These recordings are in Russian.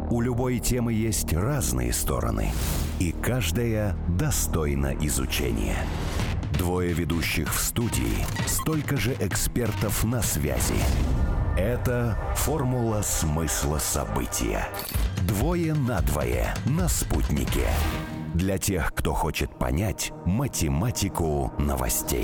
У любой темы есть разные стороны, и каждая достойна изучения. Двое ведущих в студии, столько же экспертов на связи. Это «Формула смысла события». Двое на двое на «Спутнике». Для тех, кто хочет понять математику новостей.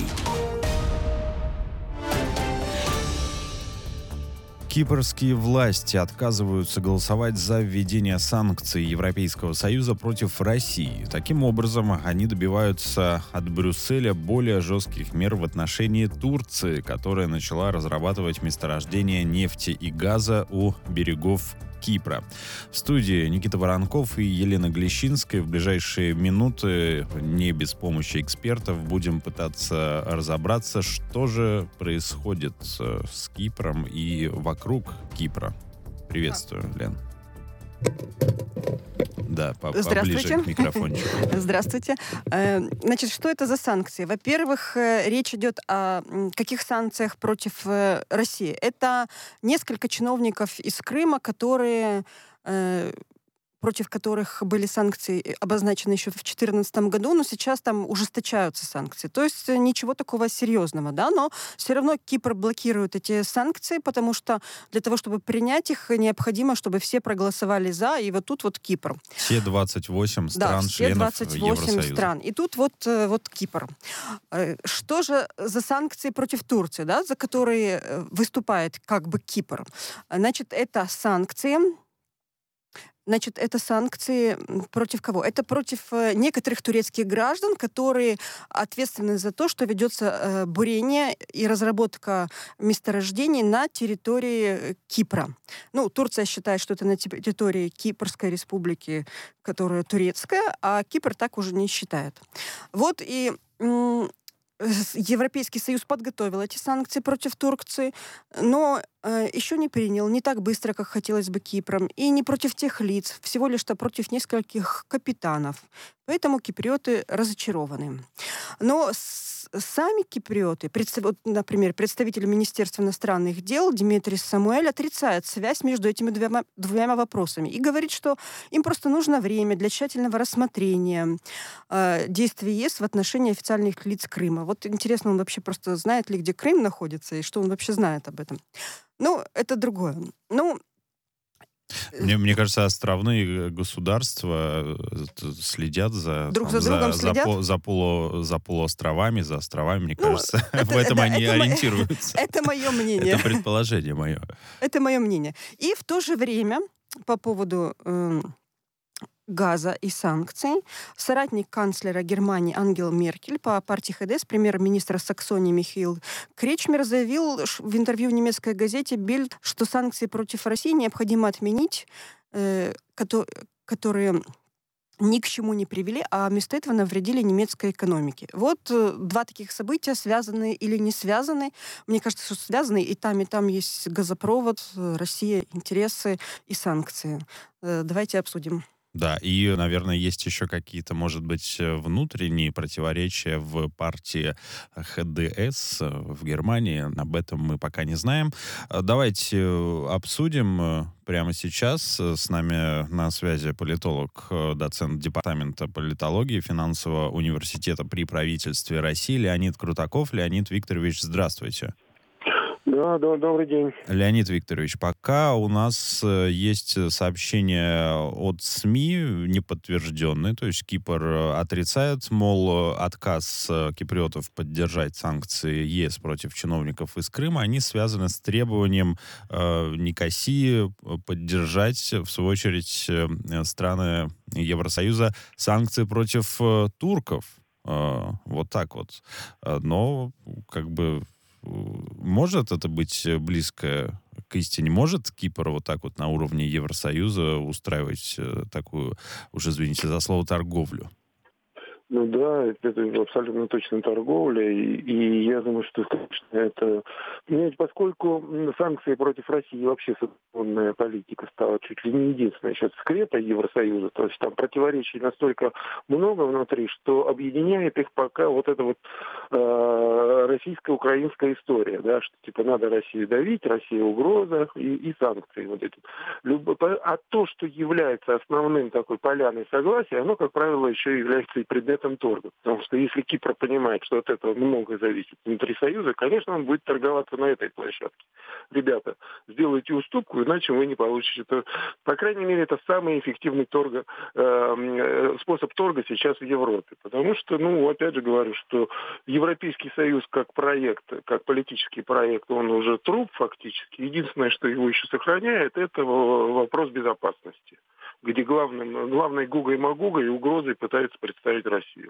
Кипрские власти отказываются голосовать за введение санкций Европейского Союза против России. Таким образом, они добиваются от Брюсселя более жестких мер в отношении Турции, которая начала разрабатывать месторождения нефти и газа у берегов Кипра. В студии Никита Воронков и Елена Глещинская. В ближайшие минуты, не без помощи экспертов, будем пытаться разобраться, что же происходит с Кипром и вокруг Кипра. Приветствую, Лен. Да, поближе к микрофончику. Здравствуйте. Значит, что это за санкции? Во-первых, речь идет о каких санкциях против России? Это несколько чиновников из Крыма, против которых были санкции обозначены еще в 2014 году, но сейчас там ужесточаются санкции. То есть ничего такого серьезного, да, но все равно Кипр блокирует эти санкции, потому что для того, чтобы принять их, необходимо, чтобы все проголосовали за, и вот тут вот Кипр. Все 28 стран, да, все членов 28 Евросоюза. стран. И тут вот Кипр. Что же за санкции против Турции, да, за которые выступает как бы Кипр? Значит, это санкции против кого? Это против некоторых турецких граждан, которые ответственны за то, что ведется бурение и разработка месторождений на территории Кипра. Ну, Турция считает, что это на территории Кипрской республики, которая турецкая, а Кипр так уже не считает. Вот и Европейский Союз подготовил эти санкции против Турции, но еще не принял, не так быстро, как хотелось бы Кипром, и не против тех лиц, всего лишь против нескольких капитанов. Поэтому киприоты разочарованы. Но сами киприоты, например, представитель Министерства иностранных дел Димитрис Самуэль отрицает связь между этими двумя вопросами и говорит, что им просто нужно время для тщательного рассмотрения действий ЕС в отношении официальных лиц Крыма. Вот интересно, он вообще просто знает ли, где Крым находится, и что он вообще знает об этом. Ну, это другое. Мне кажется, островные государства следят друг за другом за полуостровами, за островами, мне кажется. В этом они ориентируются. Это мое мнение. Это предположение мое. Это мое мнение. И в то же время по поводу газа и санкций соратник канцлера Германии Ангела Меркель по партии ХДС, премьер-министр Саксонии Михаил Кречмер, заявил в интервью в немецкой газете «Бильд», что санкции против России необходимо отменить, которые ни к чему не привели, а вместо этого навредили немецкой экономике. Вот два таких события, связаны или не связаны. Мне кажется, что связаны, и там есть газопровод, Россия, интересы и санкции. Давайте обсудим. Да, и, наверное, есть еще какие-то, может быть, внутренние противоречия в партии ХДС в Германии. Об этом мы пока не знаем. Давайте обсудим прямо сейчас. С нами на связи политолог, доцент департамента политологии Финансового университета при правительстве России Леонид Крутаков. Леонид Викторович, здравствуйте. Да, добрый день. Леонид Викторович, пока у нас есть сообщения от СМИ неподтвержденные, то есть Кипр отрицает, мол, отказ киприотов поддержать санкции ЕС против чиновников из Крыма, они связаны с требованием Никосии поддержать, в свою очередь, страны Евросоюза санкции против турков. Вот так вот. Но, как бы, может это быть близко к истине? Может Кипр вот так вот на уровне Евросоюза устраивать такую, уж извините за слово, торговлю? Ну да, это абсолютно точно торговля, и я думаю, что конечно, это... Понимаете, поскольку санкции против России и вообще санкционная политика стала чуть ли не единственной сейчас скрепой Евросоюза, то есть там противоречий настолько много внутри, что объединяет их пока вот эта вот российско-украинская история, да, что типа надо Россию давить, Россия угроза и санкции вот эти. А то, что является основным такой поляной согласия, оно, как правило, еще является и предметом торга. Потому что если Кипр понимает, что от этого многое зависит внутри Союза, конечно, он будет торговаться на этой площадке. Ребята, сделайте уступку, иначе вы не получите это. По крайней мере, это самый эффективный способ торга сейчас в Европе. Потому что, опять же говорю, что Европейский Союз как проект, как политический проект, он уже труп фактически. Единственное, что его еще сохраняет, это вопрос безопасности, где главной гугой-магугой и угрозой пытаются представить Россию.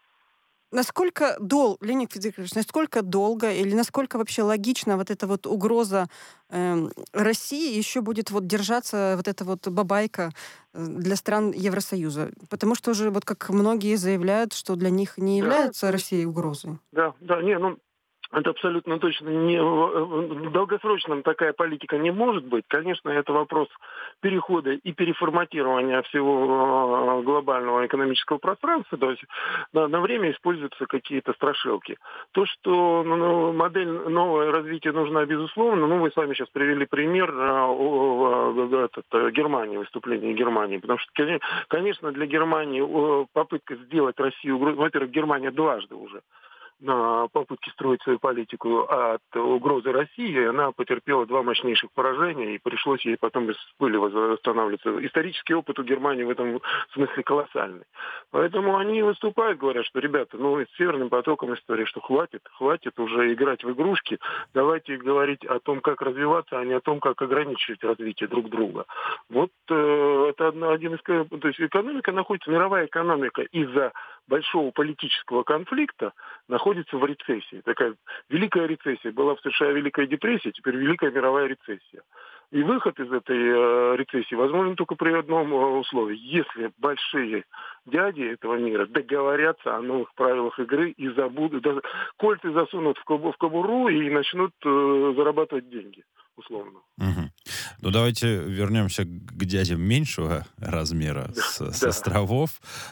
Леонид Федорович, насколько долго или насколько вообще логично вот эта вот угроза России еще будет вот держаться вот эта вот бабайка для стран Евросоюза? Потому что уже вот как многие заявляют, что для них не является Россия угрозой. Это абсолютно точно в долгосрочном такая политика не может быть. Конечно, это вопрос перехода и переформатирования всего глобального экономического пространства. То есть на время используются какие-то страшилки. То, что модель новое развития нужна, безусловно. Вы с вами сейчас привели пример Германии, выступления Германии. Потому что, конечно, для Германии попытка сделать Россию угрозой... Во-первых, Германия дважды уже на попытке строить свою политику от угрозы России, она потерпела 2 мощнейших поражения, и пришлось ей потом из пыли восстанавливаться. Исторический опыт у Германии в этом смысле колоссальный. Поэтому они выступают, говорят, что, ребята, с Северным потоком история, что хватит уже играть в игрушки, давайте говорить о том, как развиваться, а не о том, как ограничивать развитие друг друга. Вот это один из... То есть мировая экономика из-за большого политического конфликта находится в рецессии. Такая великая рецессия. Была в США Великая депрессия, теперь Великая мировая рецессия. И выход из этой рецессии возможен только при одном условии. Если большие дяди этого мира договорятся о новых правилах игры и кольцы засунут в кобуру и начнут зарабатывать деньги, условно. Угу. Давайте вернемся к дядям меньшего размера с островов.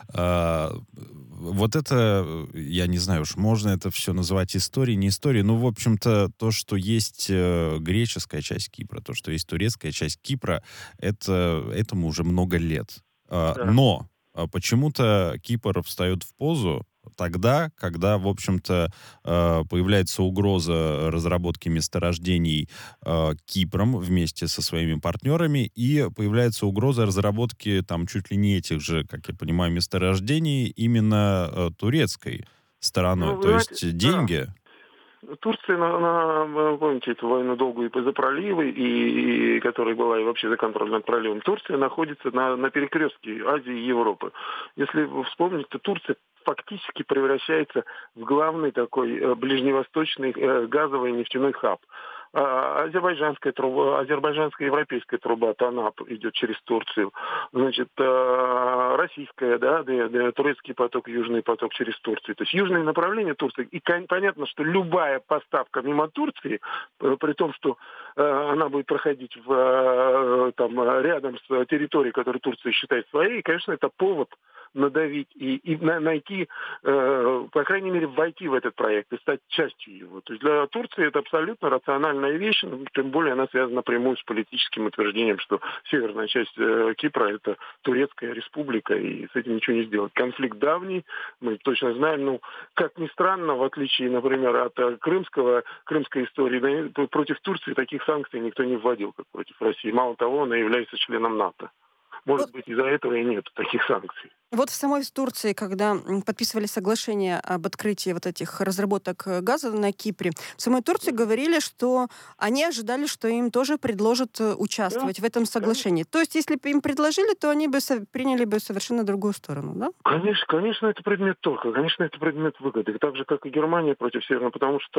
Вот это, я не знаю уж, можно это все называть историей, не историей. В общем-то, то, что есть греческая часть Кипра, то, что есть турецкая часть Кипра, этому уже много лет. Но почему-то Кипр встает в позу тогда, когда, в общем-то, появляется угроза разработки месторождений Кипром вместе со своими партнерами, и появляется угроза разработки там чуть ли не этих же, как я понимаю, месторождений именно турецкой стороной. То есть деньги... Турция, помните эту войну долгую за проливы, и которая была и вообще за контроль над проливом, Турция находится на перекрестке Азии и Европы. Если вы вспомните, то Турция фактически превращается в главный такой ближневосточный газовый нефтяной хаб. Азербайджанская европейская труба ТАНАП идет через Турцию. Значит, российская, турецкий поток, южный поток через Турцию. То есть южное направление Турции. И понятно, что любая поставка мимо Турции, при том, что она будет проходить рядом с территорией, которую Турция считает своей, конечно, это повод надавить и найти, по крайней мере, войти в этот проект и стать частью его. То есть для Турции это абсолютно рациональная вещь, тем более она связана напрямую с политическим утверждением, что северная часть Кипра — это турецкая республика, и с этим ничего не сделать. Конфликт давний, мы точно знаем, как ни странно, в отличие, например, от крымской истории, против Турции таких санкций никто не вводил, как против России. Мало того, она является членом НАТО. Может быть, из-за этого и нет таких санкций. Вот в самой Турции, когда подписывали соглашение об открытии вот этих разработок газа на Кипре, в самой Турции говорили, что они ожидали, что им тоже предложат участвовать в этом соглашении. То есть, если бы им предложили, то они бы приняли бы совершенно другую сторону, да? Конечно, это предмет торга, конечно, это предмет выгоды. Так же, как и Германия против Северного, потому что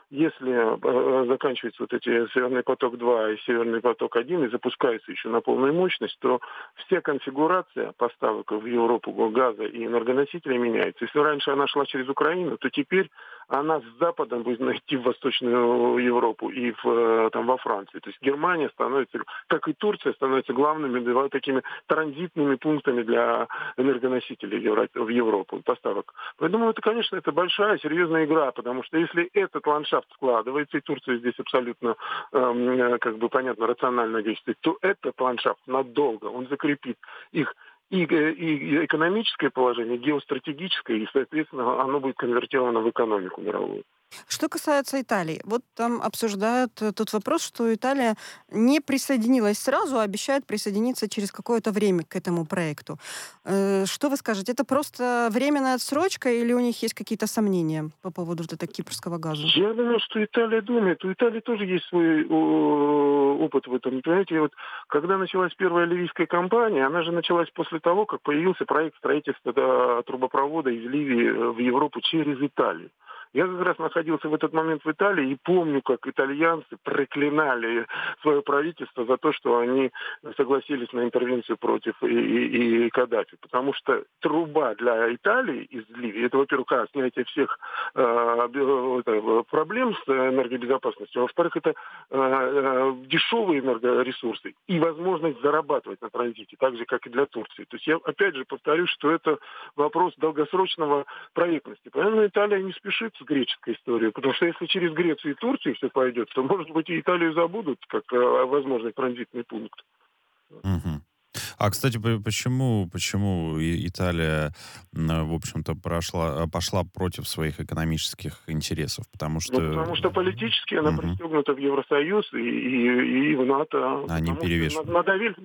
если заканчиваются вот эти Северный поток-2 и Северный поток-1 и запускаются еще на полную мощность, то вся конфигурация поставок в Европу газа и энергоносителей меняется. Если раньше она шла через Украину, то теперь она с запада будет идти в Восточную Европу и во Францию. То есть Германия становится, как и Турция, становится главными такими транзитными пунктами для энергоносителей в Европу, поставок. Поэтому это, конечно, это большая, серьезная игра, потому что если этот ландшафт складывается, и Турция здесь абсолютно, понятно, рационально действует, то этот ландшафт надолго, он закрепит их и экономическое положение, геостратегическое, и, соответственно, оно будет конвертировано в экономику мировую. Что касается Италии, вот там обсуждают тот вопрос, что Италия не присоединилась сразу, а обещает присоединиться через какое-то время к этому проекту. Что вы скажете? Это просто временная отсрочка или у них есть какие-то сомнения по поводу вот этого кипрского газа? Я думаю, что Италия думает. У Италии тоже есть свой опыт в этом. Понимаете, вот когда началась первая ливийская кампания, она же началась после того, как появился проект строительства трубопровода из Ливии в Европу через Италию. Я как раз находился в этот момент в Италии и помню, как итальянцы проклинали свое правительство за то, что они согласились на интервенцию против и Каддафи. Потому что труба для Италии из Ливии, это, во-первых, снятие всех проблем с энергобезопасностью, а во-вторых, это дешевые энергоресурсы и возможность зарабатывать на транзите, так же, как и для Турции. То есть я опять же повторюсь, что это вопрос долгосрочного проектности. Поэтому Италия не спешит с греческой историей, потому что если через Грецию и Турцию все пойдет, то, может быть, и Италию забудут как возможный транзитный пункт. Мгм. А, кстати, почему Италия, в общем-то, пошла против своих экономических интересов? Потому Потому что что политически она мгм, пристегнута в Евросоюз и в НАТО. они Потому что перевешивают.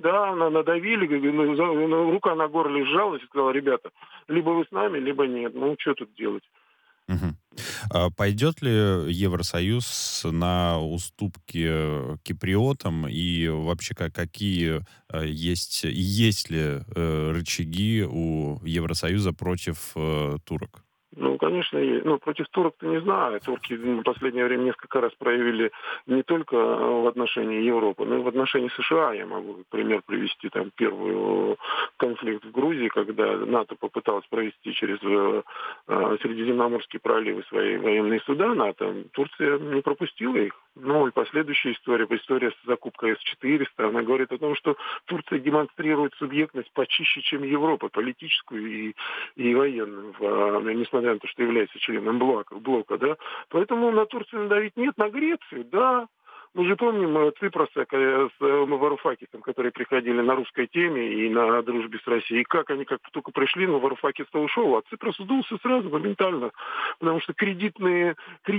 надавили, рука на горле сжалась и сказала: ребята, либо вы с нами, либо нет. Ну, что тут делать? Мгм. А пойдет ли Евросоюз на уступки киприотам и вообще какие есть ли рычаги у Евросоюза против турок? Ну, конечно, есть. Ну, против турок-то не знаю. Турки в последнее время несколько раз проявили не только в отношении Европы, но и в отношении США. Я могу пример привести. Там первый конфликт в Грузии, когда НАТО попыталось провести через Средиземноморские проливы свои военные суда НАТО. Турция не пропустила их. Ну, и последующая история с закупкой С-400, она говорит о том, что Турция демонстрирует субъектность почище, чем Европа, политическую и военную, несмотря на то, что является членом блока, да. Поэтому на Турцию надавить нет, на Грецию, да. Мы же помним Ципроса с Варуфакисом, которые приходили на русской теме и на дружбе с Россией. И как только пришли, Варуфакис-то ушел, а Ципрос сдулся сразу, моментально. Потому что кредитная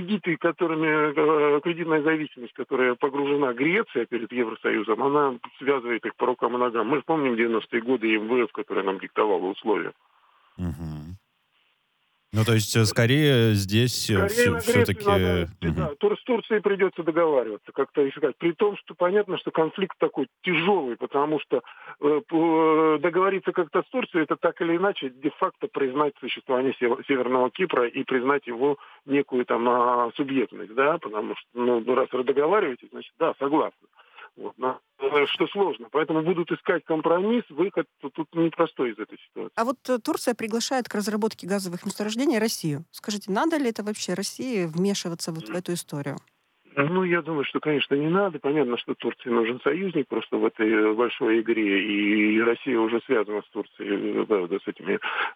зависимость, которая погружена Греция перед Евросоюзом, она связывает их по рукам и ногам. Мы же помним 90-е годы и МВФ, которая нам диктовала условия. Мгм. Ну, то есть, скорее здесь Скорее на Грецию надо, все-таки... да, с Турцией придется договариваться, как-то искать. При том, что понятно, что конфликт такой тяжелый, потому что договориться как-то с Турцией, это так или иначе де-факто признать существование Северного Кипра и признать его некую там субъектность, да, потому что, раз вы договариваетесь, значит, да, согласны. Вот, что сложно. Поэтому будут искать компромисс, выход тут непростой из этой ситуации. А вот Турция приглашает к разработке газовых месторождений Россию. Скажите, надо ли это вообще России вмешиваться вот в эту историю? Ну, я думаю, что, конечно, не надо. Понятно, что Турции нужен союзник просто в этой большой игре. И Россия уже связана с Турцией, с этими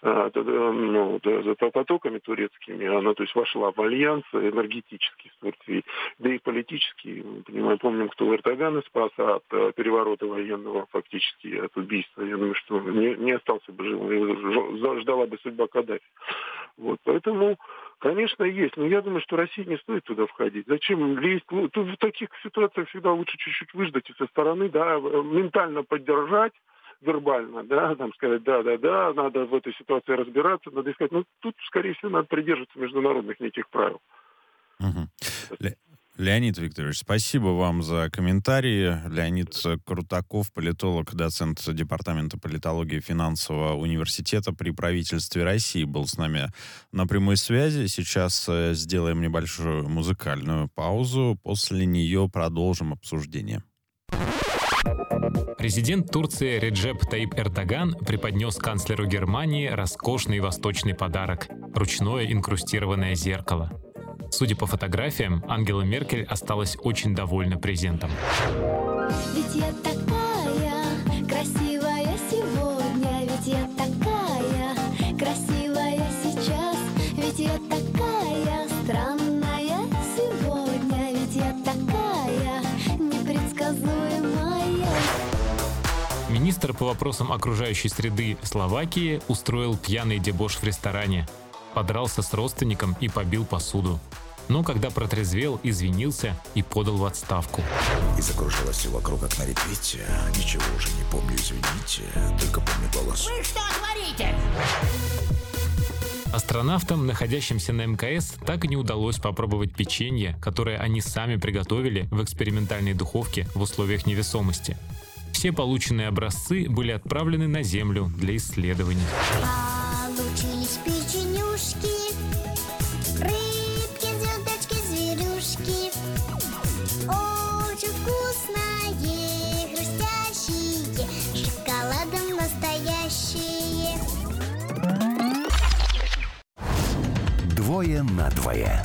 потоками турецкими. Она, то есть, вошла в альянс энергетический с Турцией, да и политический. Помним, кто Эрдогана спас от переворота военного, фактически, от убийства. Я думаю, что не остался бы жив, ждала бы судьба Каддафи. Вот, поэтому... Конечно, есть, но я думаю, что России не стоит туда входить. Зачем лезть? Тут в таких ситуациях всегда лучше чуть-чуть выждать и со стороны, да, ментально поддержать, вербально, да, там сказать, да, надо в этой ситуации разбираться, надо искать. Ну, тут, скорее всего, надо придерживаться международных неких правил. Мгм. Леонид Викторович, спасибо вам за комментарии. Леонид Крутаков, политолог, доцент Департамента политологии финансового университета при правительстве России, был с нами на прямой связи. Сейчас сделаем небольшую музыкальную паузу. После нее продолжим обсуждение. Президент Турции Реджеп Таyyip Эрдоган преподнес канцлеру Германии роскошный восточный подарок – ручное инкрустированное зеркало. Судя по фотографиям, Ангела Меркель осталась очень довольна презентом. Ведь я такая красивая сегодня, ведь я такая красивая сейчас, ведь я такая странная сегодня, ведь я такая непредсказуемая. Министр по вопросам окружающей среды Словакии устроил пьяный дебош в ресторане, подрался с родственником и побил посуду. Но когда протрезвел, извинился и подал в отставку. И закружилось все вокруг, как на репите. Ничего уже не помню, извините, только помню голос. Вы что творите? Астронавтам, находящимся на МКС, так и не удалось попробовать печенье, которое они сами приготовили в экспериментальной духовке в условиях невесомости. Все полученные образцы были отправлены на Землю для исследований. Получились печенюшки, рыбки, звездочки, зверюшки. Очень вкусные, хрустящие, шоколадом настоящие. «Двое на двое».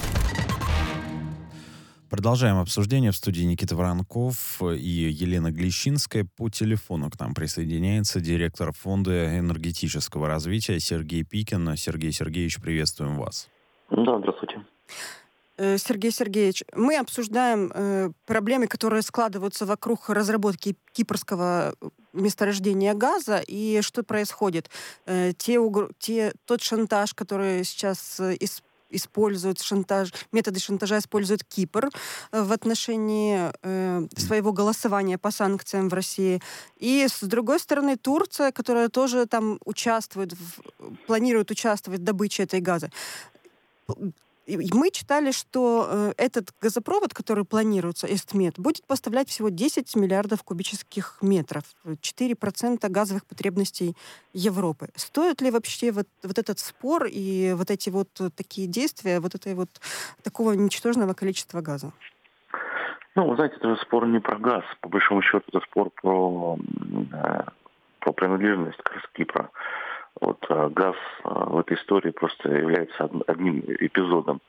Продолжаем обсуждение. В студии Никита Воронков и Елена Глещинская. По телефону к нам присоединяется директор Фонда энергетического развития Сергей Пикин. Сергей Сергеевич, приветствуем вас. Да, здравствуйте. Сергей Сергеевич, мы обсуждаем проблемы, которые складываются вокруг разработки кипрского месторождения газа и что происходит. Тот шантаж, который сейчас используют методы шантажа использует Кипр в отношении своего голосования по санкциям в России. И, с другой стороны, Турция, которая тоже там планирует участвовать в добыче этой газа. Мы читали, что этот газопровод, который планируется, Эстмед, будет поставлять всего 10 миллиардов кубических метров, 4% газовых потребностей Европы. Стоит ли вообще вот этот спор и вот эти вот такие действия, такого ничтожного количества газа? Ну, вы знаете, это же спор не про газ. По большому счету, это спор про принадлежность к Кипра. Вот газ в этой истории просто является одним эпизодом.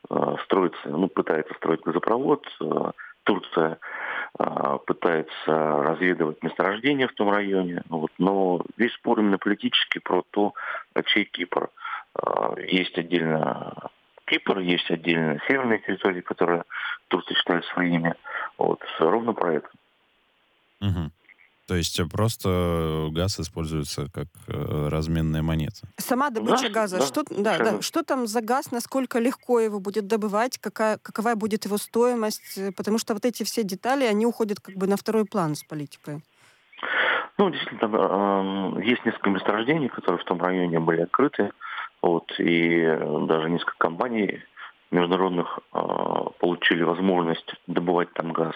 Пытается строить газопровод. Турция пытается разведывать месторождения в том районе. Но весь спор именно политический про то, чей Кипр. Есть отдельно Кипр, есть отдельно северные территории, которые Турция считает своими. Ровно про это. Угу. То есть просто газ используется как разменная монета. Сама добыча газа. Что там за газ, насколько легко его будет добывать, какова будет его стоимость? Потому что вот эти все детали, они уходят как бы на второй план с политикой. Действительно, есть несколько месторождений, которые в том районе были открыты. И даже несколько компаний международных получили возможность добывать там газ.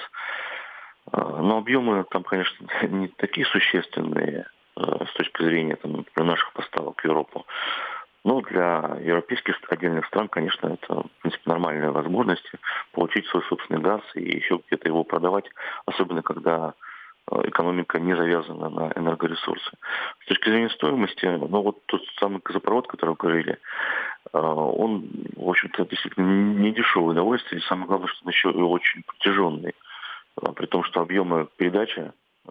Но объемы там, конечно, не такие существенные с точки зрения, например, наших поставок в Европу. Но для европейских отдельных стран, конечно, это, в принципе, нормальная возможность получить свой собственный газ и еще где-то его продавать, особенно когда экономика не завязана на энергоресурсы. С точки зрения стоимости, тот самый газопровод, который вы говорили, он, в общем-то, действительно не дешевое удовольствие, и самое главное, что он еще и очень протяженный. При том, что объемы передачи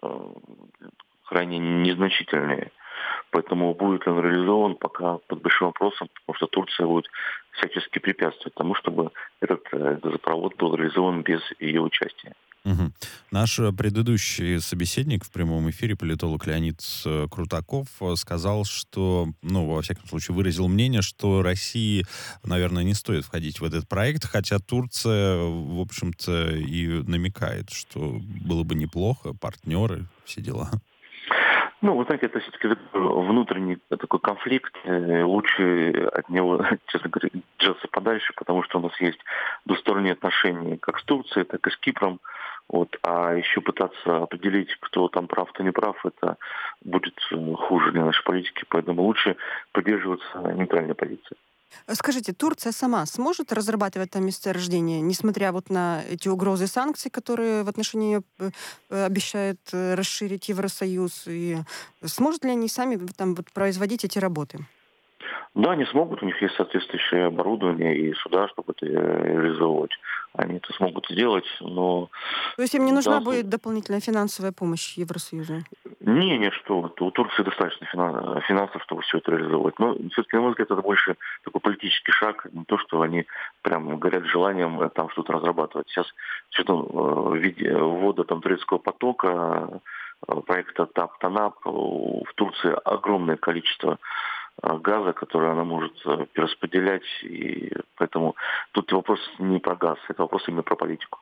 крайне незначительные. Поэтому будет ли он реализован, пока под большим вопросом, потому что Турция будет всячески препятствовать тому, чтобы этот газопровод был реализован без ее участия. Угу. Наш предыдущий собеседник в прямом эфире, политолог Леонид Крутаков, сказал, что, во всяком случае, выразил мнение, что России, наверное, не стоит входить в этот проект, хотя Турция, в общем-то, и намекает, что было бы неплохо, партнеры, все дела. Ну, вы знаете, это все-таки внутренний такой конфликт. Лучше от него, честно говоря, держаться подальше, потому что у нас есть двусторонние отношения как с Турцией, так и с Кипром. Вот. А еще пытаться определить, кто там прав, кто не прав, это будет хуже для нашей политики. Поэтому лучше придерживаться нейтральной позиции. Скажите, Турция сама сможет разрабатывать там месторождение, несмотря вот на эти угрозы санкций, которые в отношении ее обещают расширить Евросоюз? И сможет ли они сами там вот производить эти работы? Да, они смогут, у них есть соответствующее оборудование и суда, чтобы это реализовывать. Они это смогут сделать, но... То есть им не нужна будет дополнительная финансовая помощь Евросоюза? Не, что у Турции достаточно финансов, чтобы все это реализовывать. Но все-таки, на мой взгляд, это больше такой политический шаг, не то, что они прям горят желанием там что-то разрабатывать. Сейчас в виде ввода там турецкого потока, проекта ТАП-ТАНАП, в Турции огромное количество газа, который она может перераспределять, и поэтому тут вопрос не про газ, это вопрос именно про политику.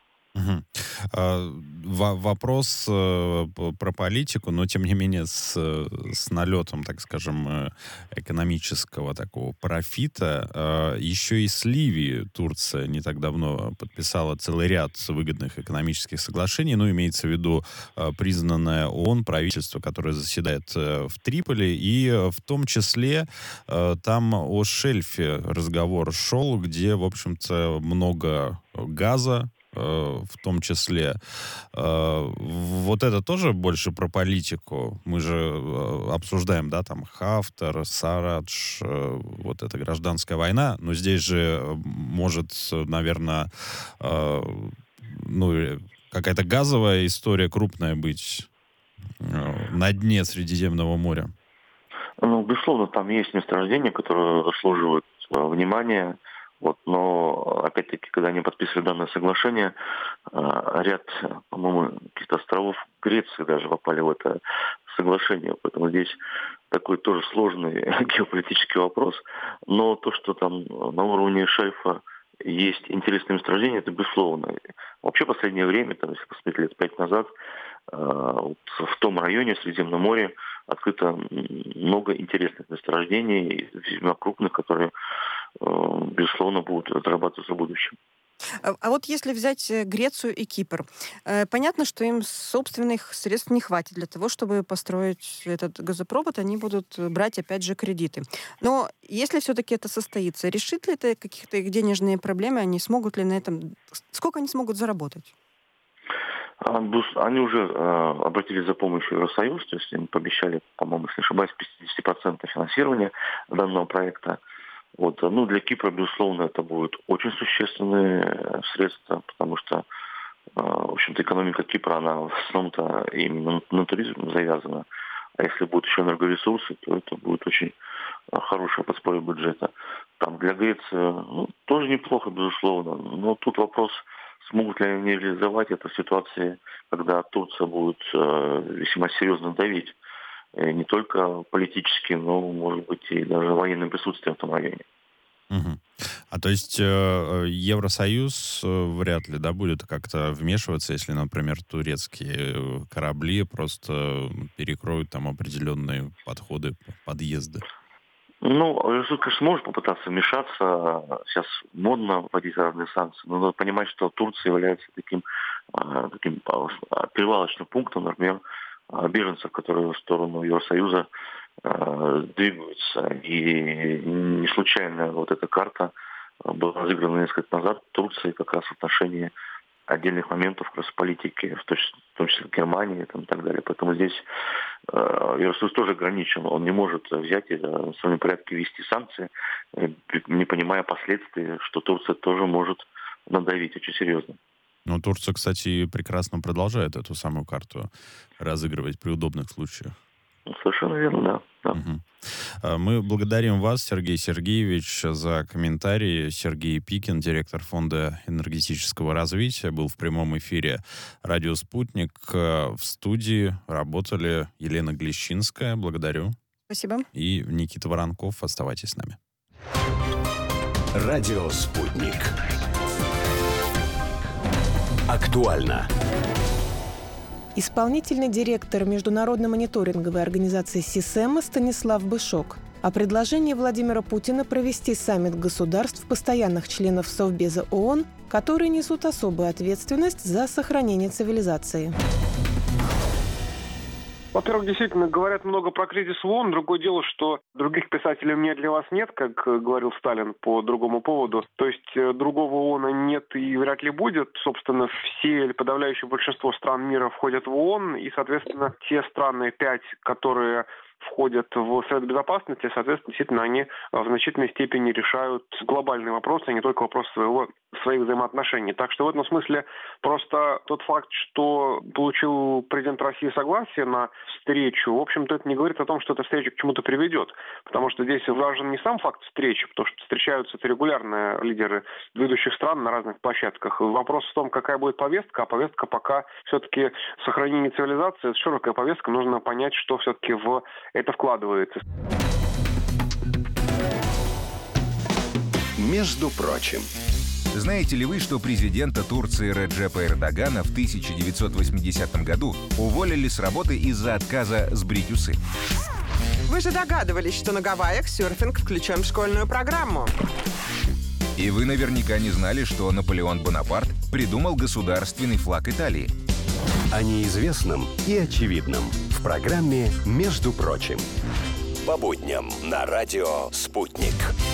Вопрос про политику, но тем не менее с налетом, так скажем, экономического такого профита. Еще и с Ливией Турция не так давно подписала целый ряд выгодных экономических соглашений, ну, имеется в виду признанное ООН правительство, которое заседает в Триполи, и в том числе там о шельфе разговор шел, где, в общем-то, много газа, в том числе. Вот это тоже больше про политику. Мы же обсуждаем, да, там Хафтар, Сарадж, вот эта гражданская война, но здесь же может, наверное, какая-то газовая история крупная быть на дне Средиземного моря. Ну, безусловно, там есть месторождения, которые заслуживают внимания. Вот, но, опять-таки, когда они подписывали данное соглашение, ряд, по-моему, каких-то островов Греции даже попали в это соглашение. Поэтому здесь такой тоже сложный геополитический вопрос. Но то, что там на уровне шельфа есть интересные месторождения, это безусловно. Вообще, в последнее время, там, если посмотреть лет 5 назад, в том районе, в Средиземном море, открыто много интересных месторождений, весьма крупных, которые, безусловно, будут разрабатываться в будущем. А вот если взять Грецию и Кипр, понятно, что им собственных средств не хватит для того, чтобы построить этот газопровод, они будут брать, опять же, кредиты. Но если все-таки это состоится, решит ли это какие-то их денежные проблемы, они смогут ли на этом... Сколько они смогут заработать? Они уже обратились за помощью в Евросоюз, то есть им пообещали, по-моему, если не ошибаюсь, 50% финансирования данного проекта. Вот. Ну, для Кипра, безусловно, это будут очень существенные средства, потому что, в общем-то, экономика Кипра, она в основном-то именно на туризм завязана. А если будут еще энергоресурсы, то это будет очень хорошее подспорье бюджета. Там для Греции тоже неплохо, безусловно. Но тут вопрос, смогут ли они реализовать это в ситуации, когда Турция будет весьма серьезно давить. Не только политически, но, может быть, и даже военным присутствием в том районе. Угу. А то есть Евросоюз вряд ли, да, будет как-то вмешиваться, если, например, турецкие корабли просто перекроют там определенные подходы, подъезды? Ну, Евросоюз, конечно, может попытаться вмешаться. Сейчас модно вводить разные санкции, но надо понимать, что Турция является таким перевалочным пунктом, например, беженцев, которые в сторону Евросоюза двигаются. И не случайно вот эта карта была разыграна несколько лет назад в Турции как раз в отношении отдельных моментов как раз политики, в том числе Германии и так далее. Поэтому здесь Евросоюз тоже ограничен. Он не может взять и в своем порядке ввести санкции, не понимая последствий, что Турция тоже может надавить очень серьезно. Ну, Турция, кстати, прекрасно продолжает эту самую карту разыгрывать при удобных случаях. Совершенно верно, да. Угу. Мы благодарим вас, Сергей Сергеевич, за комментарии. Сергей Пикин, директор Фонда энергетического развития, был в прямом эфире «Радио Спутник». В студии работали Елена Глещинская. Благодарю. Спасибо. И Никита Воронков. Оставайтесь с нами. «Радио Спутник». Актуально. исполнительный директор международной мониторинговой организации СИСЭМа Станислав Бышок о предложении Владимира Путина провести саммит государств, постоянных членов Совбеза ООН, которые несут особую ответственность за сохранение цивилизации. Во-первых, действительно, говорят много про кризис в ООН. Другое дело, что других писателей у меня для вас нет, как говорил Сталин по другому поводу. То есть другого ООНа нет и вряд ли будет. Собственно, все или подавляющее большинство стран мира входят в ООН. И, соответственно, те страны, 5, которые входят в Совет Безопасности, соответственно, действительно, они в значительной степени решают глобальные вопросы, а не только вопросы своих взаимоотношений. Так что в этом смысле просто тот факт, что получил президент России согласие на встречу, в общем-то, это не говорит о том, что эта встреча к чему-то приведет. Потому что здесь важен не сам факт встречи, потому что встречаются регулярно лидеры ведущих стран на разных площадках. Вопрос в том, какая будет повестка, а повестка пока все-таки сохранение цивилизации, это широкая повестка, нужно понять, что все-таки в это вкладывается. Между прочим. Знаете ли вы, что президента Турции Реджепа Эрдогана в 1980 году уволили с работы из-за отказа сбрить усы? Вы же догадывались, что на Гавайях серфинг включен в школьную программу. И вы наверняка не знали, что Наполеон Бонапарт придумал государственный флаг Италии. О неизвестном и очевидном в программе «Между прочим». По будням на радио «Спутник».